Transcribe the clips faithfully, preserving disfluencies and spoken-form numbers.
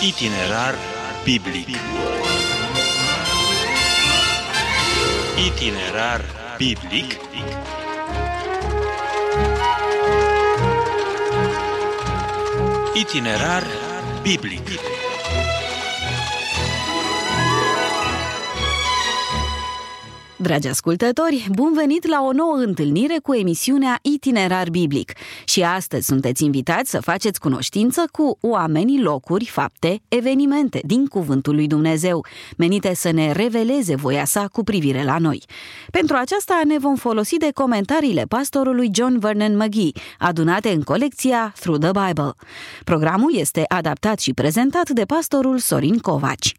Itinerar biblic. Itinerar biblic. Itinerar biblic. Dragi ascultători, bun venit la o nouă întâlnire cu emisiunea Itinerar Biblic. Și astăzi sunteți invitați să faceți cunoștință cu oamenii, locuri, fapte, evenimente din Cuvântul lui Dumnezeu, menite să ne reveleze voia sa cu privire la noi. Pentru aceasta ne vom folosi de comentariile pastorului John Vernon McGee, adunate în colecția Through the Bible. Programul este adaptat și prezentat de pastorul Sorin Covaci.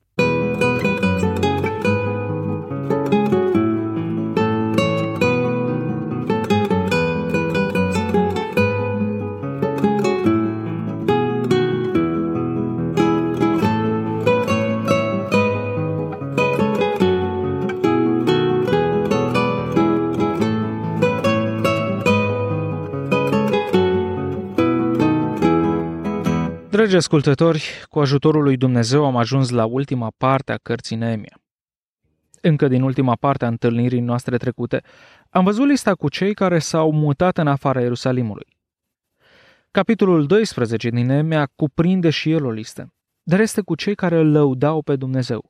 Dragi ascultători, cu ajutorul lui Dumnezeu am ajuns la ultima parte a cărții Neemia. Încă din ultima parte a întâlnirii noastre trecute, am văzut lista cu cei care s-au mutat în afara Ierusalimului. Capitolul doisprezece din Neemia cuprinde și el o listă, dar este cu cei care îl lăudau pe Dumnezeu.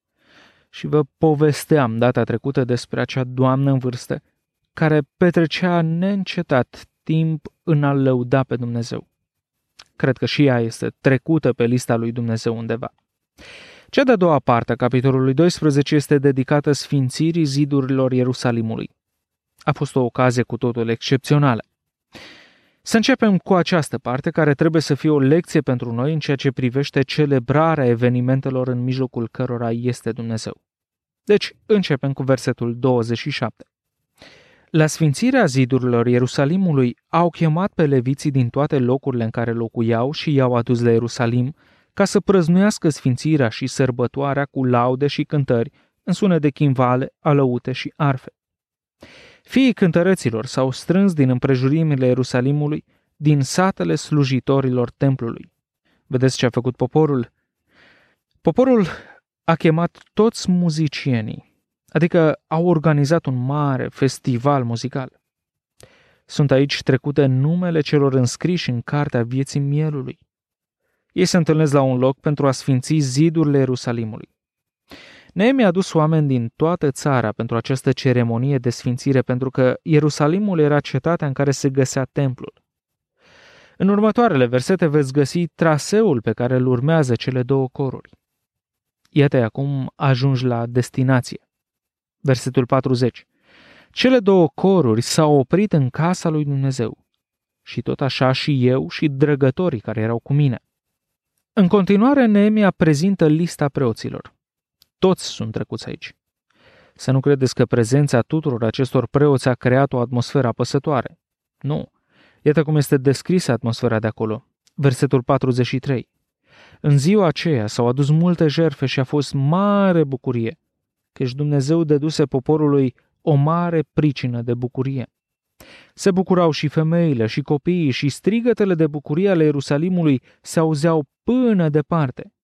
Și vă povesteam data trecută despre acea doamnă în vârstă care petrecea neîncetat timp în a lăuda pe Dumnezeu. Cred că și ea este trecută pe lista lui Dumnezeu undeva. Cea de-a doua parte a capitolului doisprezece este dedicată sfințirii zidurilor Ierusalimului. A fost o ocazie cu totul excepțională. Să începem cu această parte, care trebuie să fie o lecție pentru noi în ceea ce privește celebrarea evenimentelor în mijlocul cărora este Dumnezeu. Deci, începem cu versetul douăzeci și șapte. La sfințirea zidurilor Ierusalimului au chemat pe leviții din toate locurile în care locuiau și i-au adus la Ierusalim ca să prăznuiască sfințirea și sărbătoarea cu laude și cântări în sunet de chimvale, alăute și arfe. Fiii cântăreților s-au strâns din împrejurimile Ierusalimului, din satele slujitorilor templului. Vedeți ce a făcut poporul? Poporul a chemat toți muzicienii, adică au organizat un mare festival muzical. Sunt aici trecute numele celor înscriși în cartea vieții mielului. Ei se întâlnesc la un loc pentru a sfinți zidurile Ierusalimului. Neemia a adus oameni din toată țara pentru această ceremonie de sfințire, pentru că Ierusalimul era cetatea în care se găsea templul. În următoarele versete veți găsi traseul pe care îl urmează cele două coruri. Iată acum ajungi la destinație. Versetul patruzeci. Cele două coruri s-au oprit în casa lui Dumnezeu și tot așa și eu și drăgătorii care erau cu mine. În continuare, Neemia prezintă lista preoților. Toți sunt trecuți aici. Să nu credeți că prezența tuturor acestor preoți a creat o atmosferă apăsătoare. Nu. Iată cum este descrisă atmosfera de acolo. Versetul patruzeci și trei. În ziua aceea s-au adus multe jertfe și a fost mare bucurie, căci Dumnezeu dăduse poporului o mare pricină de bucurie. Se bucurau și femeile, și copiii, și strigătele de bucurie ale Ierusalimului se auzeau până departe.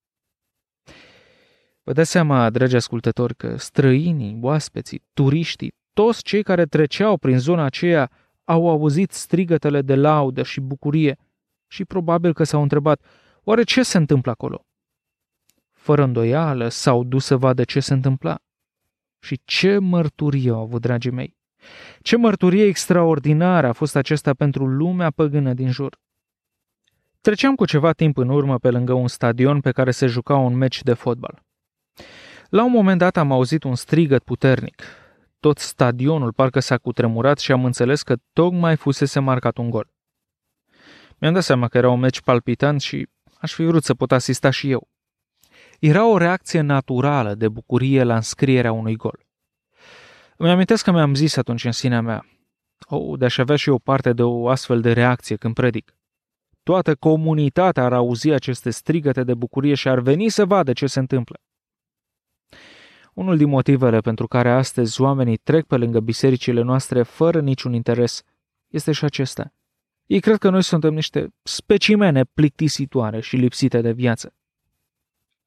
Vă dați seama, dragi ascultători, că străinii, oaspeții, turiștii, toți cei care treceau prin zona aceea au auzit strigătele de laudă și bucurie și probabil că s-au întrebat, oare ce se întâmplă acolo? Fără îndoială s-au dus să vadă ce se întâmpla. Și ce mărturie au avut, dragii mei! Ce mărturie extraordinară a fost acesta pentru lumea păgână din jur! Treceam cu ceva timp în urmă pe lângă un stadion pe care se juca un meci de fotbal. La un moment dat am auzit un strigăt puternic. Tot stadionul parcă s-a cutremurat și am înțeles că tocmai fusese marcat un gol. Mi-am dat seama că era un meci palpitant și aș fi vrut să pot asista și eu. Era o reacție naturală de bucurie la înscrierea unui gol. Îmi amintesc că mi-am zis atunci în sinea mea, oh, de-aș avea și eu parte de o astfel de reacție când predic. Toată comunitatea ar auzi aceste strigăte de bucurie și ar veni să vadă ce se întâmplă. Unul din motivele pentru care astăzi oamenii trec pe lângă bisericile noastre fără niciun interes este și acesta. Ei cred că noi suntem niște specimene plictisitoare și lipsite de viață.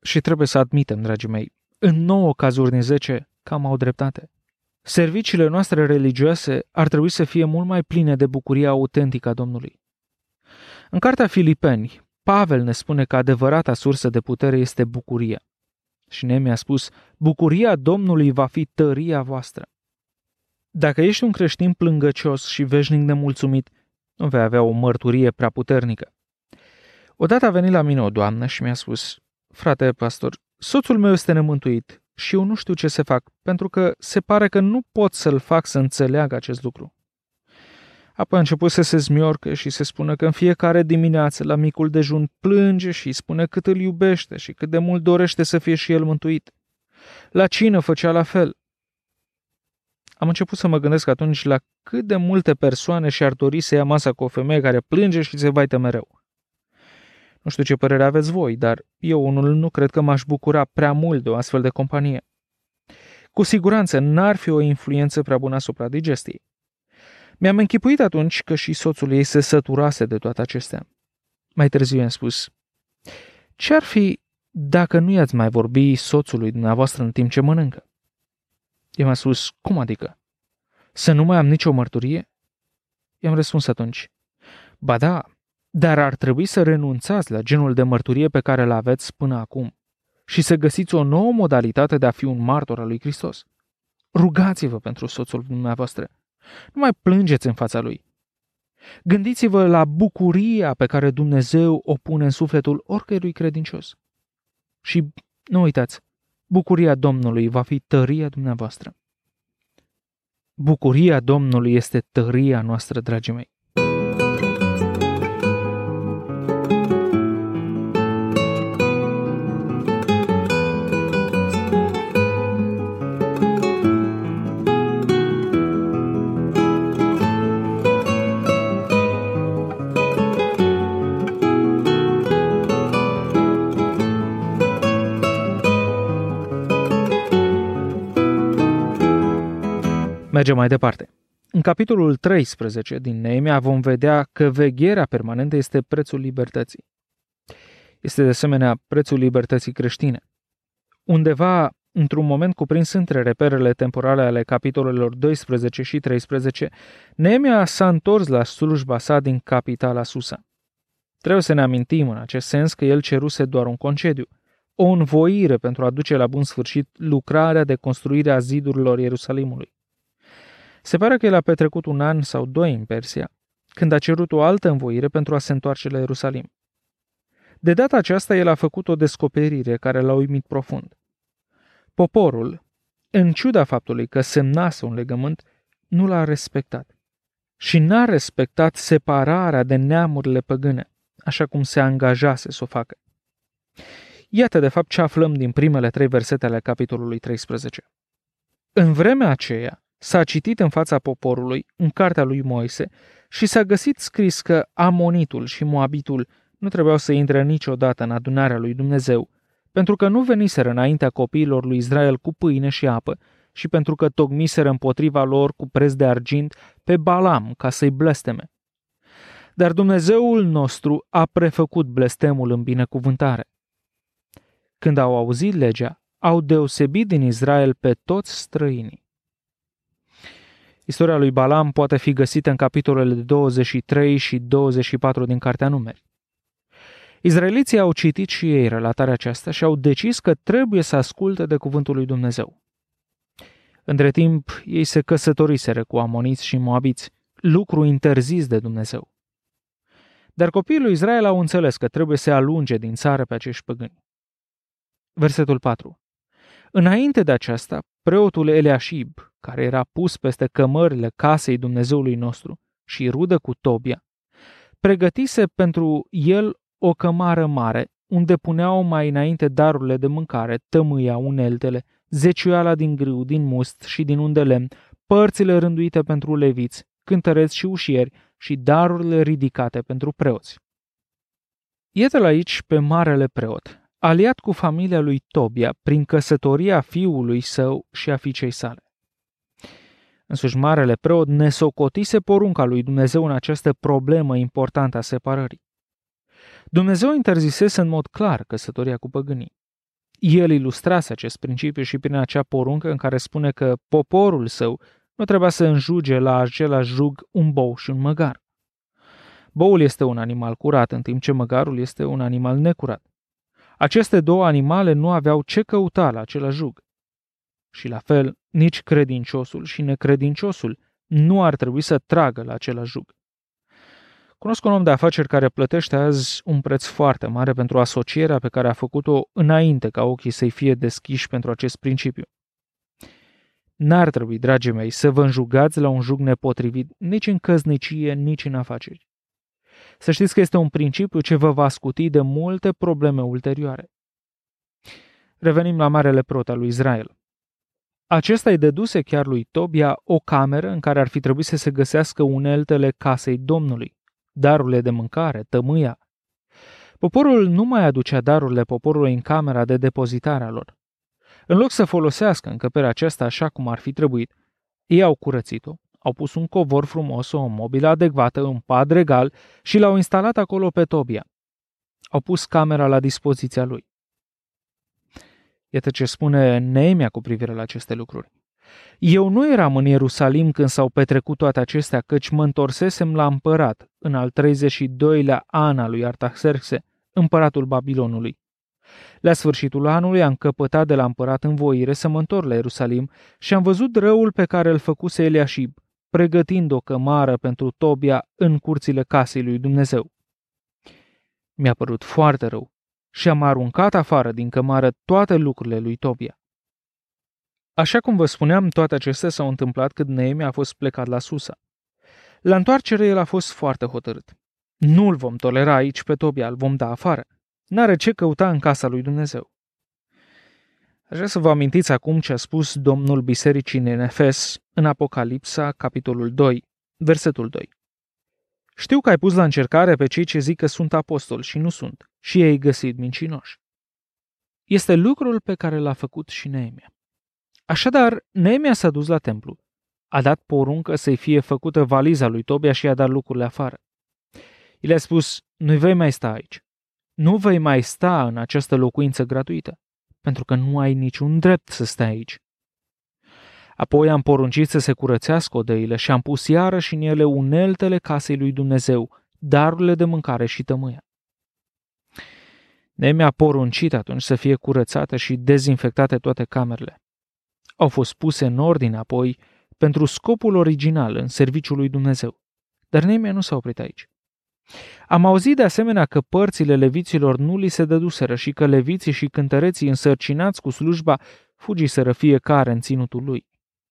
Și trebuie să admitem, dragii mei, în nouă cazuri din zece, cam au dreptate. Serviciile noastre religioase ar trebui să fie mult mai pline de bucuria autentică a Domnului. În cartea Filipeni, Pavel ne spune că adevărata sursă de putere este bucuria. Și Neemia a spus, bucuria Domnului va fi tăria voastră. Dacă ești un creștin plângăcios și veșnic nemulțumit, nu vei avea o mărturie prea puternică. Odată a venit la mine o doamnă și mi-a spus, frate pastor, soțul meu este nemântuit și eu nu știu ce să fac, pentru că se pare că nu pot să-l fac să înțeleagă acest lucru. Apoi a început să se zmiorcă și să spună că în fiecare dimineață la micul dejun plânge și îi spune cât îl iubește și cât de mult dorește să fie și el mântuit. La cină făcea la fel. Am început să mă gândesc atunci la cât de multe persoane și-ar dori să ia masa cu o femeie care plânge și se vaită mereu. Nu știu ce părere aveți voi, dar eu unul nu cred că m-aș bucura prea mult de o astfel de companie. Cu siguranță n-ar fi o influență prea bună asupra digestiei. Mi-am închipuit atunci că și soțul ei se săturase de toate acestea. Mai târziu i-am spus, ce-ar fi dacă nu i-ați mai vorbi soțului dumneavoastră în timp ce mănâncă? I-am a spus, cum adică? Să nu mai am nicio mărturie? I-am răspuns atunci, ba da, dar ar trebui să renunțați la genul de mărturie pe care l aveți până acum și să găsiți o nouă modalitate de a fi un martor al lui Hristos. Rugați-vă pentru soțul dumneavoastră. Nu mai plângeți în fața lui. Gândiți-vă la bucuria pe care Dumnezeu o pune în sufletul oricărui credincios. Și nu uitați, bucuria Domnului va fi tăria dumneavoastră. Bucuria Domnului este tăria noastră, dragii mei. Mergem mai departe. În capitolul treisprezece din Neemia vom vedea că vegherea permanentă este prețul libertății. Este de asemenea prețul libertății creștine. Undeva, într-un moment cuprins între reperele temporale ale capitolelor doisprezece și treisprezece, Neemia s-a întors la slujba sa din capitala Susa. Trebuie să ne amintim în acest sens că el ceruse doar un concediu, o învoire pentru a duce la bun sfârșit lucrarea de construire a zidurilor Ierusalimului. Se pare că el a petrecut un an sau doi în Persia, când a cerut o altă învoire pentru a se întoarce la Ierusalim. De data aceasta, el a făcut o descoperire care l-a uimit profund. Poporul, în ciuda faptului că semnase un legământ, nu l-a respectat. Și n-a respectat separarea de neamurile păgâne, așa cum se angajase să o facă. Iată de fapt ce aflăm din primele trei versete ale capitolului treisprezece. În vremea aceea, s-a citit în fața poporului, în cartea lui Moise, și s-a găsit scris că Amonitul și Moabitul nu trebuiau să intre niciodată în adunarea lui Dumnezeu, pentru că nu veniseră înaintea copiilor lui Israel cu pâine și apă și pentru că tocmiseră împotriva lor cu preț de argint pe Balam ca să-i blesteme. Dar Dumnezeul nostru a prefăcut blestemul în binecuvântare. Când au auzit legea, au deosebit din Israel pe toți străinii. Istoria lui Balam poate fi găsită în capitolele douăzeci și trei și douăzeci și patru din Cartea Numeri. Izraeliții au citit și ei relatarea aceasta și au decis că trebuie să asculte de cuvântul lui Dumnezeu. Între timp, ei se căsătoriseră cu amoniți și moabiți, lucru interzis de Dumnezeu. Dar copiii lui Israel au înțeles că trebuie să alunge din țară pe acești păgâni. Versetul patru. Înainte de aceasta, preotul Eliașib, care era pus peste cămările casei Dumnezeului nostru și rudă cu Tobia, pregătise pentru el o cămară mare, unde puneau mai înainte darurile de mâncare, tămâia, uneltele, zeciuiala din grâu, din must și din unde lemn, părțile rânduite pentru leviți, cântăreți și ușieri și darurile ridicate pentru preoți. Iată-l aici pe marele preot, aliat cu familia lui Tobia prin căsătoria fiului său și a fiicei sale. Însuși marele preot nesocotise porunca lui Dumnezeu în această problemă importantă a separării. Dumnezeu interzisese în mod clar căsătoria cu păgânii. el ilustrase acest principiu și prin acea poruncă în care spune că poporul său nu trebuia să înjuge la același jug un bou și un măgar. Boul este un animal curat, în timp ce măgarul este un animal necurat. Aceste două animale nu aveau ce căuta la același jug. Și la fel, nici credinciosul și necredinciosul nu ar trebui să tragă la același jug. Cunosc un om de afaceri care plătește azi un preț foarte mare pentru asocierea pe care a făcut-o înainte ca ochii să-i fie deschiși pentru acest principiu. N-ar trebui, dragii mei, să vă înjugați la un jug nepotrivit nici în căsnicie, nici în afaceri. Să știți că este un principiu ce vă va scuti de multe probleme ulterioare. Revenim la marele preot al lui Israel. Acesta îi dăduse chiar lui Tobia o cameră în care ar fi trebuit să se găsească uneltele casei Domnului, darurile de mâncare, tămâia. Poporul nu mai aducea darurile poporului în camera de depozitare a lor. În loc să folosească încăperea aceasta așa cum ar fi trebuit, ei au curățit-o, au pus un covor frumos, o mobilă adecvată, un pad regal și l-au instalat acolo pe Tobia. Au pus camera la dispoziția lui. Iată ce spune Neemia cu privire la aceste lucruri. Eu nu eram în Ierusalim când s-au petrecut toate acestea, căci mă întorsesem la împărat în al treizeci și doilea an al lui Artaxerxe, împăratul Babilonului. La sfârșitul anului am căpătat de la împărat învoire să mă întorc la Ierusalim și am văzut răul pe care îl făcuse Eliașib, pregătind o cămară pentru Tobia în curțile casei lui Dumnezeu. Mi-a părut foarte rău și am aruncat afară din cămară toate lucrurile lui Tobia. Așa cum vă spuneam, toate acestea s-au întâmplat când Neemia a fost plecat la Susa. La întoarcere el a fost foarte hotărât. Nu-l vom tolera aici pe Tobia, îl vom da afară. N-are ce căuta în casa lui Dumnezeu. Aș vrea să vă amintiți acum ce a spus Domnul Bisericii din Efes în Apocalipsa, capitolul doi, versetul doi. Știu că ai pus la încercare pe cei ce zic că sunt apostoli și nu sunt, și ei găsit mincinoși. Este lucrul pe care l-a făcut și Neemia. Așadar, Neemia s-a dus la templu, a dat poruncă să-i fie făcută valiza lui Tobia și i-a dat lucrurile afară. El i-a spus, nu vei mai sta aici. Nu vei mai sta în această locuință gratuită, pentru că nu ai niciun drept să stai aici. Apoi am poruncit să se curățească odăile și am pus iarăși în ele uneltele casei lui Dumnezeu, darurile de mâncare și tămâia. Neemia a poruncit atunci să fie curățate și dezinfectate toate camerele. Au fost puse în ordine apoi pentru scopul original în serviciul lui Dumnezeu. Dar Neemia nu s-a oprit aici. Am auzit de asemenea că părțile leviților nu li se dăduseră și că leviții și cântăreții însărcinați cu slujba fugiseră fiecare în ținutul lui.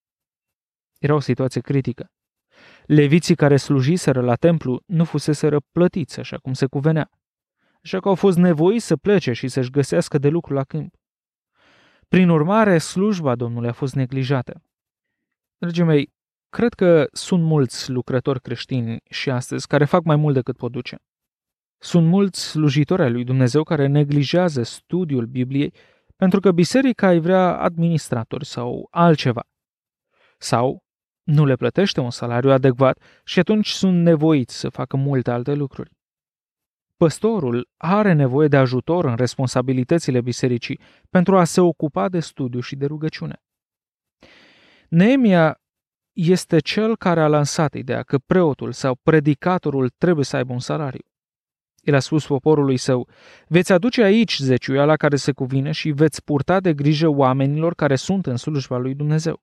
Era o situație critică. Leviții care slujiseră la templu nu fuseseră plătiți așa cum se cuvenea, așa că au fost nevoiți să plece și să-și găsească de lucru la câmp. Prin urmare, slujba Domnului a fost neglijată. Dragii mei, cred că sunt mulți lucrători creștini și astăzi care fac mai mult decât pot duce. Sunt mulți slujitori ai lui Dumnezeu care neglijează studiul Bibliei pentru că biserica îi vrea administratori sau altceva. Sau nu le plătește un salariu adecvat și atunci sunt nevoiți să facă multe alte lucruri. Păstorul are nevoie de ajutor în responsabilitățile bisericii pentru a se ocupa de studiu și de rugăciune. Neemia este cel care a lansat ideea că preotul sau predicatorul trebuie să aibă un salariu. El a spus poporului său, veți aduce aici zeciuiala care se cuvine și veți purta de grijă oamenilor care sunt în slujba lui Dumnezeu.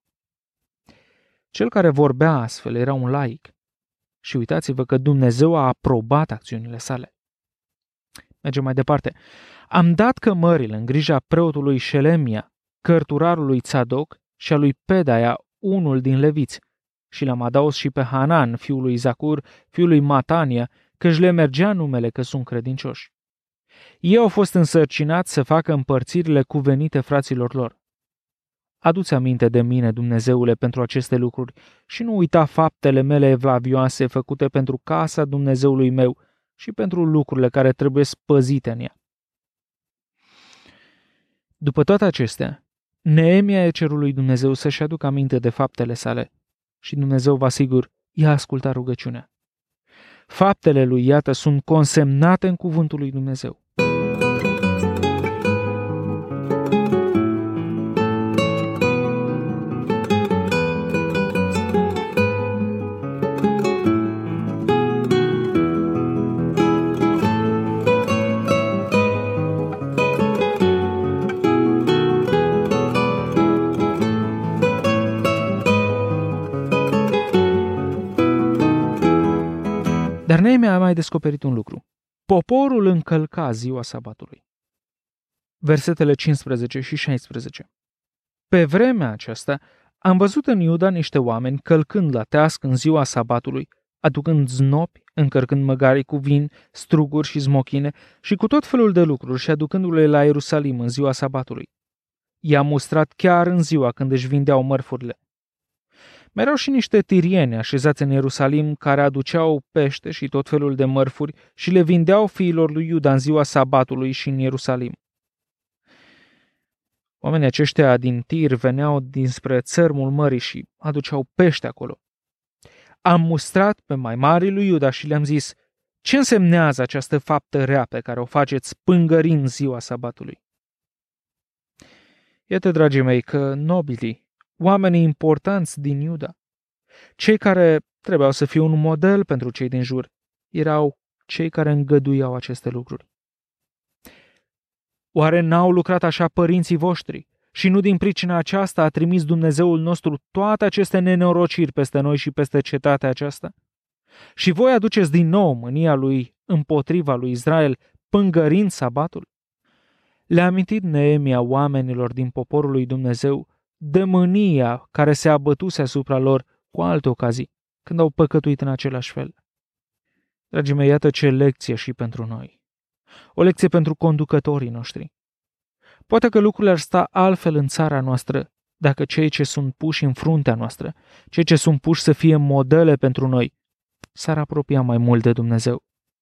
Cel care vorbea astfel era un laic. Și uitați-vă că Dumnezeu a aprobat acțiunile sale. Mergem mai departe. Am dat cămările în grija preotului Șelemia, cărturarului Tzadok și a lui Pedaia, unul din leviți, și l-am adaos și pe Hanan, fiul lui Zacur, fiul lui Matania, căci le mergea numele că sunt credincioși. Ei au fost însărcinați să facă împărțirile cuvenite fraților lor. Adu-ți aminte de mine, Dumnezeule, pentru aceste lucruri și nu uita faptele mele evlavioase făcute pentru casa Dumnezeului meu și pentru lucrurile care trebuie păzite în ea. După toate acestea, Neemia e cerul lui Dumnezeu să-și aducă aminte de faptele sale și Dumnezeu, vă asigur, i-a ascultat rugăciunea. Faptele lui, iată, sunt consemnate în cuvântul lui Dumnezeu. Dar Neemia a mai descoperit un lucru. Poporul încălca ziua sabatului. Versetele cincisprezece și șaisprezece. Pe vremea aceasta am văzut în Iuda niște oameni călcând la teasc în ziua sabatului, aducând znopi, încărcând măgarii cu vin, struguri și smochine și cu tot felul de lucruri și aducându-le la Ierusalim în ziua sabatului. I-a mustrat chiar în ziua când își vindeau mărfurile. Mai erau și niște tirieni așezați în Ierusalim care aduceau pește și tot felul de mărfuri și le vindeau fiilor lui Iuda în ziua sabatului și în Ierusalim. Oamenii aceștia din Tir veneau dinspre țărmul mării și aduceau pește acolo. Am mustrat pe mai marii lui Iuda și le-am zis: ce însemnează această faptă rea pe care o faceți pângărind ziua sabatului? Iată, dragii mei, că nobilii, oamenii importanți din Iuda, cei care trebuiau să fie un model pentru cei din jur, erau cei care îngăduiau aceste lucruri. Oare n-au lucrat așa părinții voștri și nu din pricina aceasta a trimis Dumnezeul nostru toate aceste nenorociri peste noi și peste cetatea aceasta? Și voi aduceți din nou mânia lui împotriva lui Israel, pângărind sabatul? Le-a amintit Neemia oamenilor din poporul lui Dumnezeu de mânia care se abătuse asupra lor cu alte ocazii, când au păcătuit în același fel. Dragii mei, iată ce lecție și pentru noi. O lecție pentru conducătorii noștri. Poate că lucrurile ar sta altfel în țara noastră dacă cei ce sunt puși în fruntea noastră, cei ce sunt puși să fie modele pentru noi, s-ar apropia mai mult de Dumnezeu.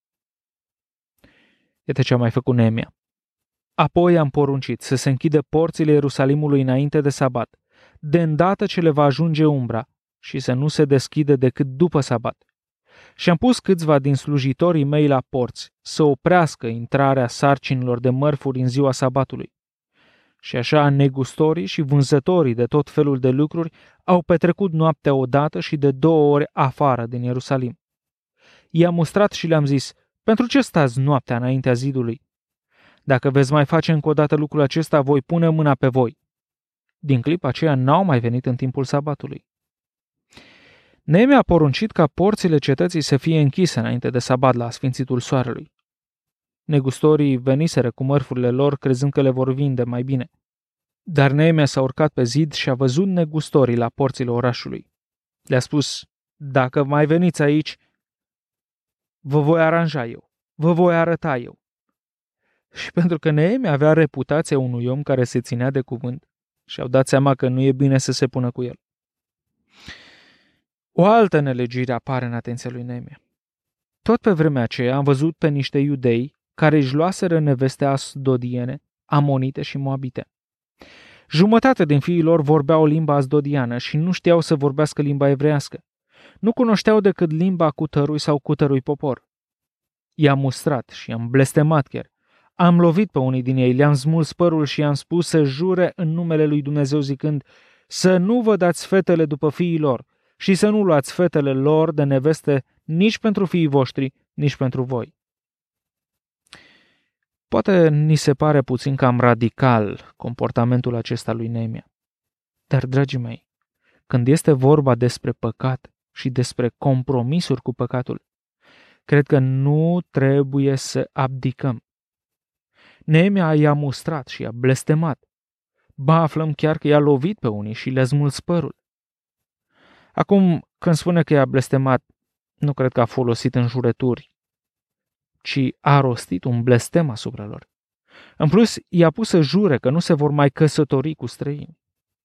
Iată ce a mai făcut Neemia. Apoi am poruncit să se închidă porțile Ierusalimului înainte de sabat, de îndată ce le va ajunge umbra, și să nu se deschide decât după sabat. Și am pus câțiva din slujitorii mei la porți să oprească intrarea sarcinilor de mărfuri în ziua sabatului. Și așa negustorii și vânzătorii de tot felul de lucruri au petrecut noaptea odată și de două ori afară din Ierusalim. I-am mustrat și le-am zis: pentru ce stați noaptea înaintea zidului? Dacă veți mai face încă o dată lucrul acesta, voi pune mâna pe voi. Din clipa aceea n-au mai venit în timpul sabatului. Neemia a poruncit ca porțile cetății să fie închise înainte de sabat la asfințitul soarelui. Negustorii veniseră cu mărfurile lor crezând că le vor vinde mai bine. Dar Neemia s-a urcat pe zid și a văzut negustorii la porțile orașului. Le-a spus: dacă mai veniți aici, vă voi aranja eu, vă voi arăta eu. Și pentru că Neemia avea reputația unui om care se ținea de cuvânt, și-au dat seama că nu e bine să se pună cu el. O altă nelegire apare în atenția lui Neemia. Tot pe vremea aceea am văzut pe niște iudei care își luaseră neveste asdodiene, amonite și moabite. Jumătate din fiii lor vorbeau limba asdodiană și nu știau să vorbească limba evrească. Nu cunoșteau decât limba cutărui sau cutărui popor. I-am mustrat și i-am blestemat chiar. Am lovit pe unii din ei, le-am smuls părul și i-am spus să jure în numele lui Dumnezeu zicând: să nu vă dați fetele după fiii lor și să nu luați fetele lor de neveste nici pentru fiii voștri, nici pentru voi. Poate ni se pare puțin cam radical comportamentul acesta lui Neemia. Dar, dragii mei, când este vorba despre păcat și despre compromisuri cu păcatul, cred că nu trebuie să abdicăm. Neemia i-a mustrat și i-a blestemat. Ba, aflăm chiar că i-a lovit pe unii și le-a smuls părul. Acum, când spune că i-a blestemat, nu cred că a folosit înjurături, ci a rostit un blestem asupra lor. În plus, i-a pus să jure că nu se vor mai căsători cu străini.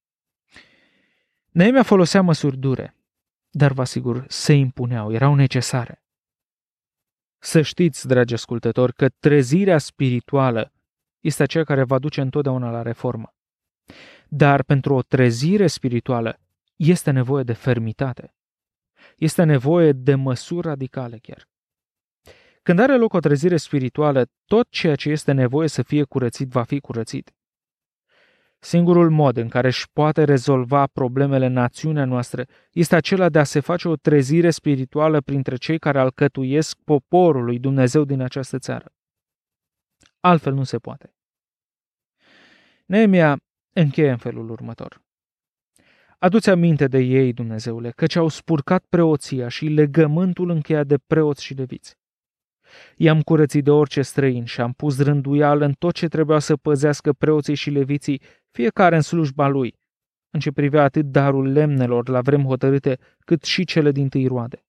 Neemia folosea măsuri dure, dar vă asigur, se impuneau, erau necesare. Să știți, dragi ascultători, că trezirea spirituală este aceea care va duce întotdeauna la reformă. Dar pentru o trezire spirituală este nevoie de fermitate. Este nevoie de măsuri radicale chiar. Când are loc o trezire spirituală, tot ceea ce este nevoie să fie curățit va fi curățit. Singurul mod în care își poate rezolva problemele națiunea noastră este acela de a se face o trezire spirituală printre cei care alcătuiesc poporul lui Dumnezeu din această țară. Altfel nu se poate. Neemia încheie în felul următor. Adu-ți aminte de ei, Dumnezeule, căci au spurcat preoția și legământul încheiat de preoți și leviți. I-am curățit de orice străin și am pus rânduială în tot ce trebuia să păzească preoții și leviții, fiecare în slujba lui, în ce privea atât darul lemnelor la vremi hotărâte, cât și cele dintâi roade.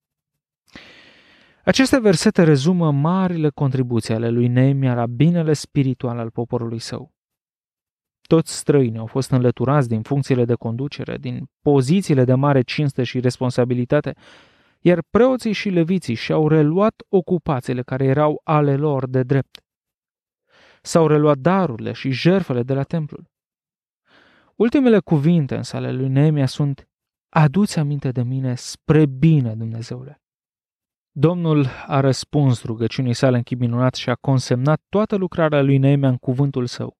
Aceste versete rezumă marile contribuții ale lui Neemia la binele spiritual al poporului său. Toți străinii au fost înlăturați din funcțiile de conducere, din pozițiile de mare cinste și responsabilitate, iar preoții și leviții și-au reluat ocupațiile care erau ale lor de drept. S-au reluat darurile și jertfele de la templul. Ultimele cuvinte însă ale lui Neemia sunt: adu-ți aminte de mine spre bine, Dumnezeule. Domnul a răspuns rugăciunii sale în chip minunat și a consemnat toată lucrarea lui Neemia în cuvântul său.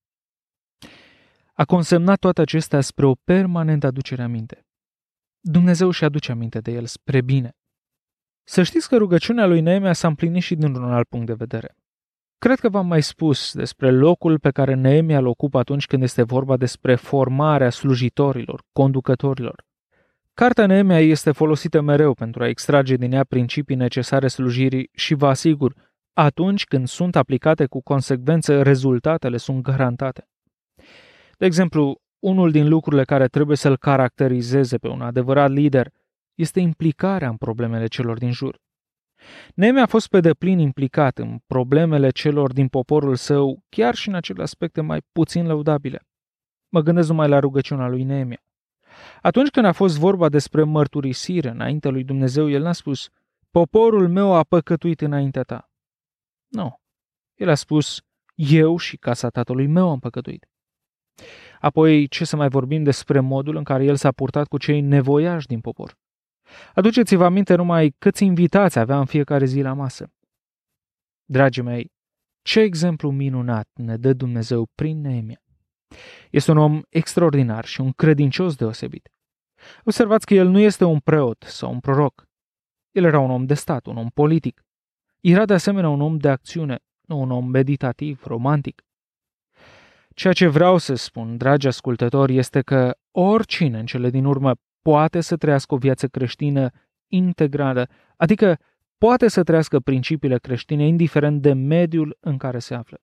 A consemnat toate acestea spre o permanentă aducere aminte. Dumnezeu și aduce aminte de el spre bine. Să știți că rugăciunea lui Neemia s-a împlinit și dintr-un alt punct de vedere. Cred că v-am mai spus despre locul pe care Neemia îl ocupă atunci când este vorba despre formarea slujitorilor, conducătorilor. Cartea Neemia este folosită mereu pentru a extrage din ea principii necesare slujirii și vă asigur, atunci când sunt aplicate cu consecvență, rezultatele sunt garantate. De exemplu, unul din lucrurile care trebuie să-l caracterizeze pe un adevărat lider este implicarea în problemele celor din jur. Neemia a fost pe deplin implicat în problemele celor din poporul său, chiar și în acele aspecte mai puțin lăudabile. Mă gândesc numai la rugăciunea lui Neemia. Atunci când a fost vorba despre mărturisire înaintea lui Dumnezeu, el n-a spus: poporul meu a păcătuit înaintea ta. Nu. El a spus: eu și casa tatălui meu am păcătuit. Apoi, ce să mai vorbim despre modul în care el s-a purtat cu cei nevoiași din popor. Aduceți-vă aminte numai câți invitați avea în fiecare zi la masă. Dragii mei, ce exemplu minunat ne dă Dumnezeu prin Neemia. Este un om extraordinar și un credincios deosebit. Observați că el nu este un preot sau un proroc. El era un om de stat, un om politic. Era de asemenea un om de acțiune, nu un om meditativ, romantic. Ceea ce vreau să spun, dragi ascultători, este că oricine în cele din urmă poate să trăiască o viață creștină integrală, adică poate să trăiască principiile creștine indiferent de mediul în care se află.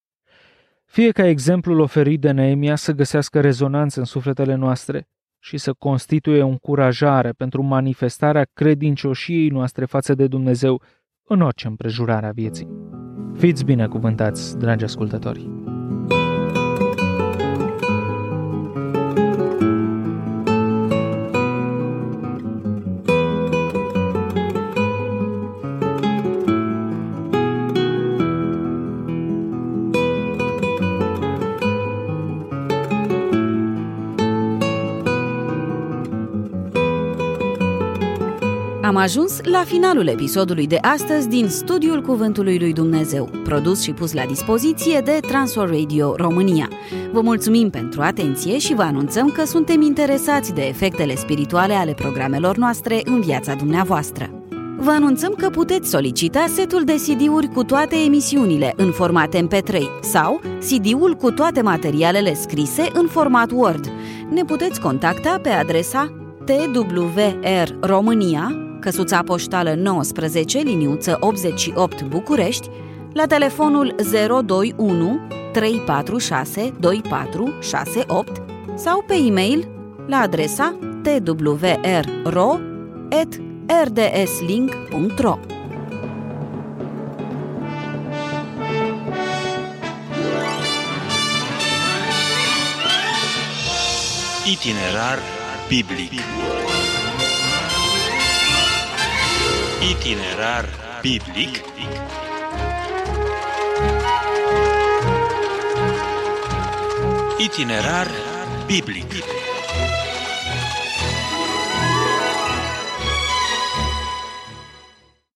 Fie ca exemplul oferit de Neemia să găsească rezonanță în sufletele noastre și să constituie o încurajare pentru manifestarea credincioșiei noastre față de Dumnezeu în orice împrejurare a vieții. Fiți binecuvântați, dragi ascultători! Am ajuns la finalul episodului de astăzi din Studiul Cuvântului lui Dumnezeu, produs și pus la dispoziție de Transworld Radio România. Vă mulțumim pentru atenție și vă anunțăm că suntem interesați de efectele spirituale ale programelor noastre în viața dumneavoastră. Vă anunțăm că puteți solicita setul de C D-uri cu toate emisiunile în format M P trei sau C D-ul cu toate materialele scrise în format Word. Ne puteți contacta pe adresa T W R România, căsuța poștală nouăsprezece, liniuță optzeci și opt București, la telefonul zero doi unu trei patru șase doi patru șase opt sau pe e-mail la adresa t w r ro at r d s link punct r o. Itinerar biblic. Itinerar biblic. Itinerar biblic.